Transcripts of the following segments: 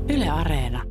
Yle Areena.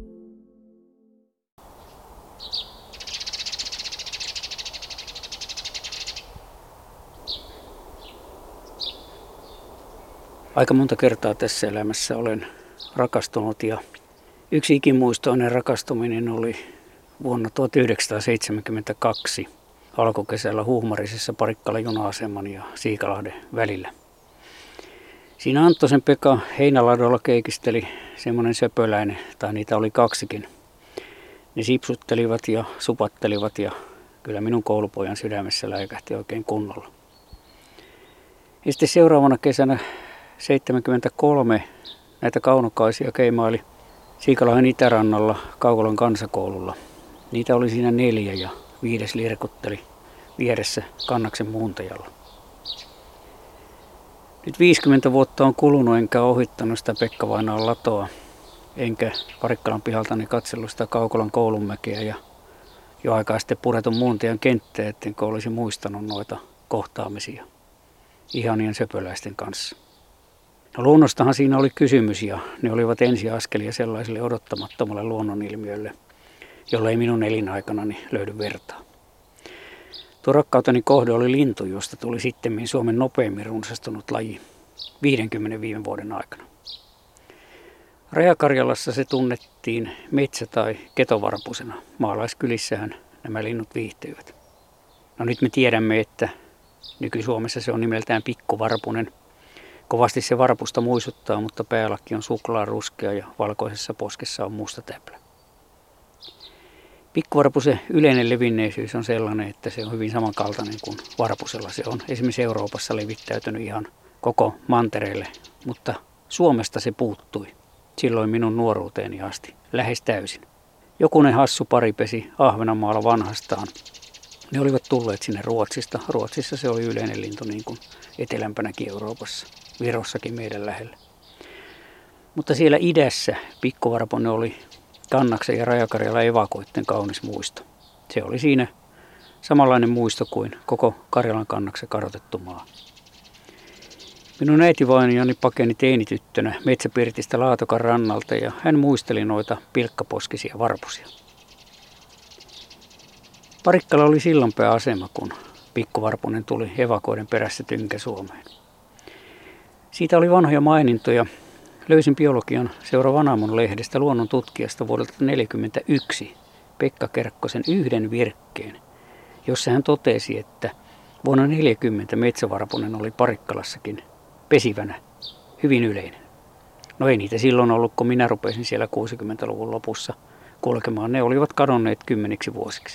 Aika monta kertaa tässä elämässä olen rakastunut ja yksi ikimuistoinen rakastuminen oli vuonna 1972 alkukesällä Huhmarisessa Parikkalan juna-aseman ja Siikälahden välillä. Siinä Anttosen Pekka heinäladolla keikisteli semmoinen söpöläinen, tai niitä oli kaksikin. Ne sipsuttelivat ja supattelivat ja kyllä minun koulupojan sydämessä läikähti oikein kunnolla. Ja sitten seuraavana kesänä 1973 näitä kaunokaisia keimaili Siikälahden itärannalla Kaukolan kansakoululla. Niitä oli siinä 4 ja 5. lirkutteli vieressä kannaksen muuntajalla. Nyt 50 vuotta on kulunut, enkä ohittanut sitä Pekka-vainaan latoa, enkä Parikkalan pihaltani katsellut sitä Kaukolan koulunmäkeä ja jo aikaa sitten puretun muuntajan kenttää, ettenkö olisi muistanut noita kohtaamisia ihanien söpöläisten kanssa. No, luonnostahan siinä oli kysymys ja ne olivat ensiaskelia sellaiselle odottamattomalle luonnonilmiölle, jolle ei minun elinaikanani löydy vertaa. Tuo rakkauteni kohde oli lintu, josta tuli sittemmin Suomen nopeimmin runsastunut laji 50 viime vuoden aikana. Rajakarjalassa se tunnettiin metsä- tai ketovarpusena. Maalaiskylissähän nämä linnut viihtyivät. No, nyt me tiedämme, että nyky-Suomessa se on nimeltään pikkuvarpunen. Kovasti se varpusta muistuttaa, mutta päälakki on suklaaruskea ja valkoisessa poskessa on musta täplä. Pikkuvarpusen yleinen levinneisyys on sellainen, että se on hyvin samankaltainen kuin varpusella. Se on esimerkiksi Euroopassa levittäytynyt ihan koko mantereelle, mutta Suomesta se puuttui silloin minun nuoruuteeni asti, lähes täysin. Jokunen hassu pari pesi Ahvenanmaalla vanhastaan. Ne olivat tulleet sinne Ruotsista. Ruotsissa se oli yleinen lintu niin kuin etelämpänäkin Euroopassa, Virossakin meidän lähellä. Mutta siellä idässä pikkuvarpone oli Kannaksen ja Rajakarjalan evakoitten kaunis muisto. Se oli siinä samanlainen muisto kuin koko Karjalan kannaksen karotettu maa. Minun äitivainajani pakeni teinityttönä Metsäpirtistä Laatokan rannalta ja hän muisteli noita pilkkaposkisia varpusia. Parikkala oli sillanpääasema, kun pikkuvarpunen tuli evakoiden perässä Tynkä-Suomeen. Siitä oli vanhoja mainintoja. Löysin biologian Seura Vanamon lehdestä luonnon tutkijasta vuodelta 1941 Pekka Kerkkosen yhden virkkeen, jossa hän totesi, että vuonna 1940 metsävarpunen oli Parikkalassakin pesivänä hyvin yleinen. No, ei niitä silloin ollut, kun minä rupesin siellä 60-luvun lopussa kulkemaan. Ne olivat kadonneet 10 vuosiksi.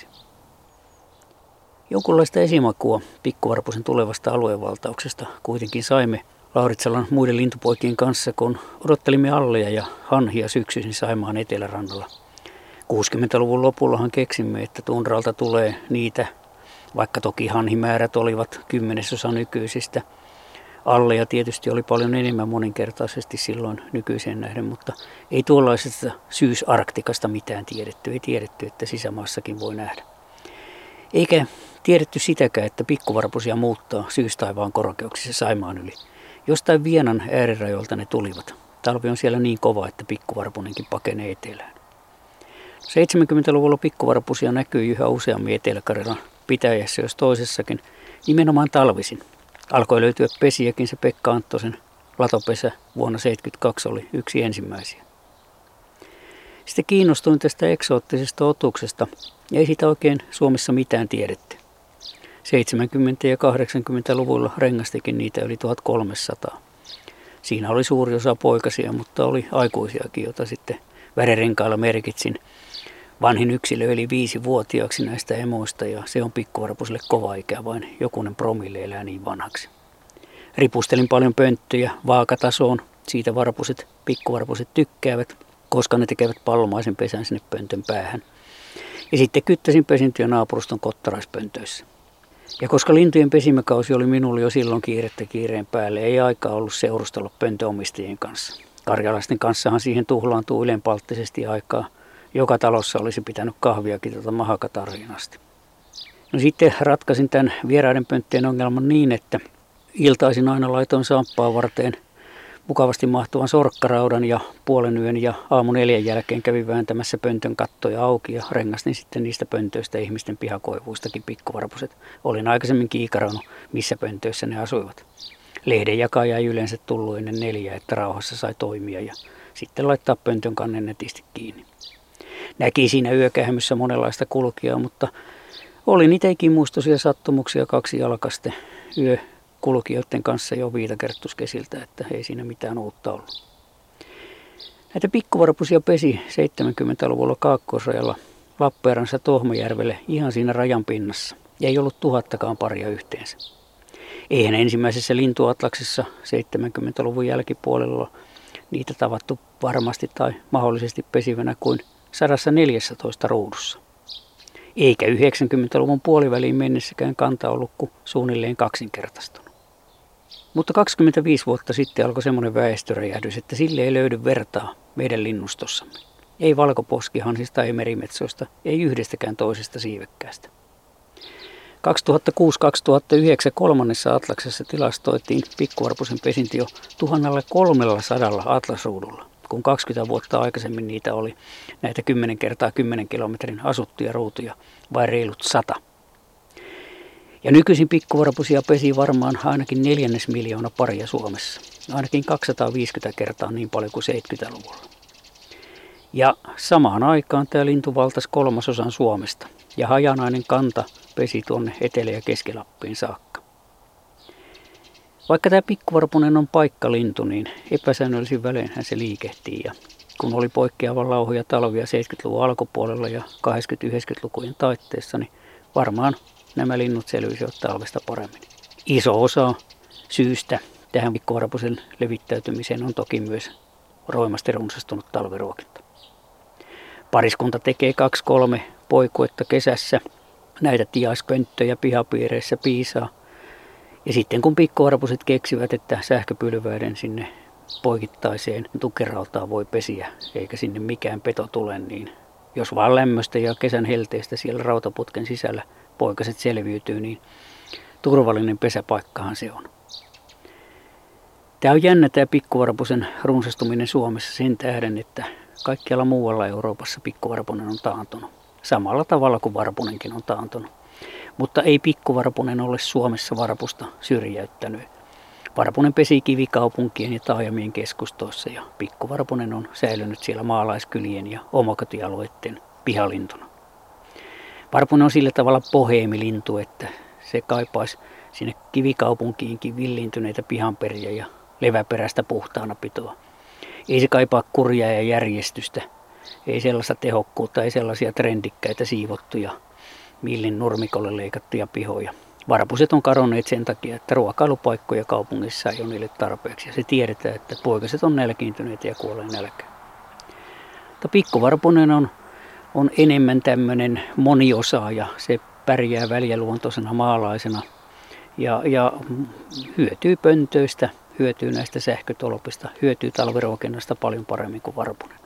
Jonkunlaista esimakua pikkuvarpusen tulevasta aluevaltauksesta kuitenkin saimme Lauritsalan muiden lintupoikien kanssa, kun odottelimme alleja ja hanhia syksyisin Saimaan etelärannalla. 60-luvun lopullahan keksimme, että tunralta tulee niitä, vaikka toki hanhimäärät olivat 10% nykyisistä. Alleja tietysti oli paljon enemmän moninkertaisesti silloin nykyiseen nähden, mutta ei tuollaisesta syysarktikasta mitään tiedetty. Ei tiedetty, että sisämaassakin voi nähdä. Eikä tiedetty sitäkään, että pikkuvarpusia muuttaa syystaivaan korkeuksissa Saimaan yli. Jostain Vienan äärirajoilta ne tulivat. Talvi on siellä niin kova, että pikkuvarpunenkin pakenee etelään. 70-luvulla pikkuvarpusia näkyi yhä useammin Etelä-Karjalan pitäjässä, jos toisessakin, nimenomaan talvisin. Alkoi löytyä pesiäkin, se Pekka Anttosen latopesä vuonna 1972 oli yksi ensimmäisiä. Sitten kiinnostuin tästä eksoottisesta otuksesta, ja ei siitä oikein Suomessa mitään tiedetty. 70- ja 80-luvulla rengastikin niitä yli 1300. Siinä oli suuri osa poikasia, mutta oli aikuisiakin, joita sitten värerenkailla merkitsin. Vanhin yksilö eli 5-vuotiaaksi näistä emoista ja se on pikkuvarpuselle kova ikä, vain jokunen promille elää niin vanhaksi. Ripustelin paljon pönttöjä vaakatasoon, siitä pikkuvarpuset tykkäävät, koska ne tekevät pallomaisen pesän sinne pöntön päähän. Ja sitten kyttäsin pesintöjä naapuruston kottaraispöntöissä. Ja koska lintujen pesimäkausi oli minulle jo silloin kiirettä kiireen päälle, ei aikaa ollut seurustella pöntöomistajien kanssa. Karjalaisten kanssahan siihen tuhlaantuu ylenpalttisesti aikaa. Joka talossa olisi pitänyt kahviakin mahakatarriin asti. No, sitten ratkaisin tämän vieraiden pönttöjen ongelman niin, että iltaisin aina laitoin samppaan varteen mukavasti mahtuvan sorkkaraudan ja puolen yön ja aamun 4 jälkeen kävin vääntämässä pöntön kattoja auki ja rengastin sitten niistä pöntöistä ihmisten pihakoivuistakin pikkuvarpuset. Olin aikaisemmin kiikaroinut, missä pöntöissä ne asuivat. Lehden jakaja ei yleensä tullut ennen 4, että rauhassa sai toimia ja sitten laittaa pöntön kannen netisti kiinni. Näki siinä yökähmyssä monenlaista kulkijaa, mutta oli niitä ikimuistoisia sattumuksia 2 jalkaste yökulkijoiden kanssa jo viitakerttuskesiltä, että ei siinä mitään uutta ollut. Näitä pikkuvarpusia pesi 70-luvulla Kaakkoisrajalla Lappeenrannassa Tohmajärvelle ihan siinä rajan pinnassa. Ei ollut 1000 paria yhteensä. Eihän ensimmäisessä lintuatlaksessa 70-luvun jälkipuolella niitä tavattu varmasti tai mahdollisesti pesivänä kuin 114 ruudussa. Eikä 90-luvun puoliväliin mennessäkään kanta ollut kuin suunnilleen kaksinkertaistunut. Mutta 25 vuotta sitten alkoi semmoinen väestöräjähdys, että sille ei löydy vertaa meidän linnustossamme. Ei valkoposkihansista, ei merimetsoista, ei yhdestäkään toisesta siivekkäästä. 2006-2009 kolmannessa atlaksessa tilastoitiin pikkuvarpusen pesinti jo 1300 atlasruudulla, kun 20 vuotta aikaisemmin niitä oli näitä 10 × 10 kilometrin asuttuja ruutuja vai reilut 100. Ja nykyisin pikkuvarpusia pesi varmaan ainakin 400 000 paria Suomessa, ainakin 250 kertaa niin paljon kuin 70-luvulla. Ja samaan aikaan tämä lintu valtasi 1/3 Suomesta ja hajanainen kanta pesi tuonne Etelä- ja Keski-Lappiin saakka. Vaikka tämä pikkuvarpunen on paikkalintu, niin epäsäännöllisin väleinhän se liikehtii. Ja kun oli poikkeavan lauhoja talvia 70-luvun alkupuolella ja 80-90-lukujen taitteessa, niin varmaan nämä linnut selvisivät talvesta paremmin. Iso osa syystä tähän pikkuvarpusen levittäytymiseen on toki myös roimasti runsastunut talviruokinta. Pariskunta tekee 2-3 poikuetta kesässä. Näitä tiaispönttöjä pihapiireissä piisaa. Ja sitten kun pikkuvarpuset keksivät, että sähköpylväiden sinne poikittaiseen tukerautaan voi pesiä, eikä sinne mikään peto tule, niin jos vaan lämmöstä ja kesän helteestä siellä rautaputken sisällä poikaset selviytyy, niin turvallinen pesäpaikkahan se on. Tämä on jännä tämä pikkuvarpusen runsastuminen Suomessa sen tähden, että kaikkialla muualla Euroopassa pikkuvarpunen on taantunut. Samalla tavalla kuin varpunenkin on taantunut. Mutta ei pikkuvarpunen ole Suomessa varpusta syrjäyttänyt. Varpunen pesi kivikaupunkien ja taajamien keskustoissa ja pikkuvarpunen on säilynyt siellä maalaiskylien ja omakotialueiden pihalintuna. Varpunen on sillä tavalla boheemilintu, että se kaipaisi sinne kivikaupunkiinkin villiintyneitä pihanperiä ja leväperäistä puhtaana pitoa. Ei se kaipaa kurjaa ja järjestystä, ei sellaista tehokkuutta, ei sellaisia trendikkäitä siivottuja, millin nurmikolle leikattuja pihoja. Varpuset on kadonneet sen takia, että ruokailupaikkoja kaupungissa ei ole niille tarpeeksi ja se tiedetään, että poikaset on nälkiintyneitä ja kuolee nälkään. Mutta pikkuvarpunen on enemmän tämmöinen moniosaaja, se pärjää väljäluontoisena maalaisena ja hyötyy pöntöistä, hyötyy näistä sähkötolpista, hyötyy talviruokinnasta paljon paremmin kuin varpunen.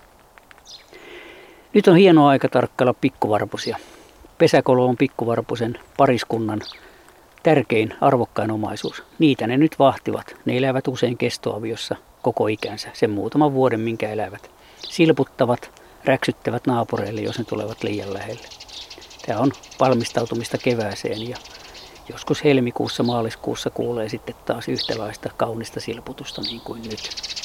Nyt on hieno aika tarkkailla pikkuvarpusia. Pesäkolo on pikkuvarpusen pariskunnan tärkein arvokkain omaisuus. Niitä ne nyt vahtivat. Ne elävät usein kestoaviossa koko ikänsä, sen muutaman vuoden minkä elävät. Silputtavat, räksyttävät naapureille, jos ne tulevat liian lähelle. Tämä on valmistautumista kevääseen ja joskus helmikuussa, maaliskuussa kuulee sitten taas yhtälaista kaunista silputusta niin kuin nyt.